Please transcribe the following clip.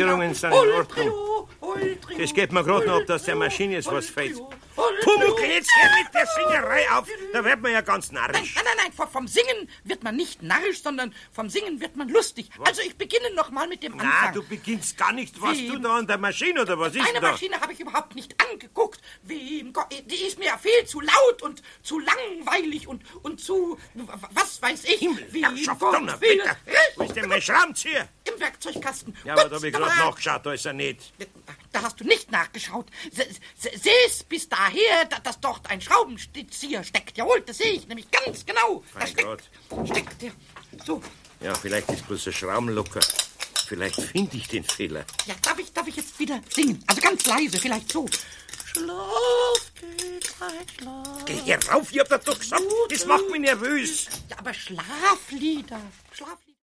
Sicherungen sind in Ordnung. Das geht mir gerade noch, ob das der Maschine ist, was fehlt. Pumuckl, jetzt hör mit der Singerei auf. Da wird man ja ganz narrisch. Nein. Vom Singen wird man nicht narrisch, sondern vom Singen wird man lustig. Was? Also ich beginne noch mal mit dem Anfang. Na, du beginnst gar nicht. Was du da an der Maschine, oder was ist Eine da? Maschine habe ich überhaupt nicht angeguckt. Die ist mir ja viel zu laut und zu langweilig und zu, was weiß ich. Herrschaft Donnerwetter. Wo ist denn mein Schraubenzieher? Im Werkzeugkasten. Ja, aber da habe ich gerade nachgeschaut, da ist er nicht. Da hast du nicht nachgeschaut. Seh's bis daher, dass dort ein Schraubenzieher steckt. Jawohl, das sehe ich nämlich ganz genau. Da steckt der. So. Ja, vielleicht ist bloß ein Schraubenlocker. Vielleicht finde ich den Fehler. Ja, darf ich jetzt wieder singen? Also ganz leise, vielleicht so. Schlaf, Kindlein, schlaf. Geh hier rauf, ich hab das doch gesagt. Das macht mich nervös. Ja, aber Schlaflieder.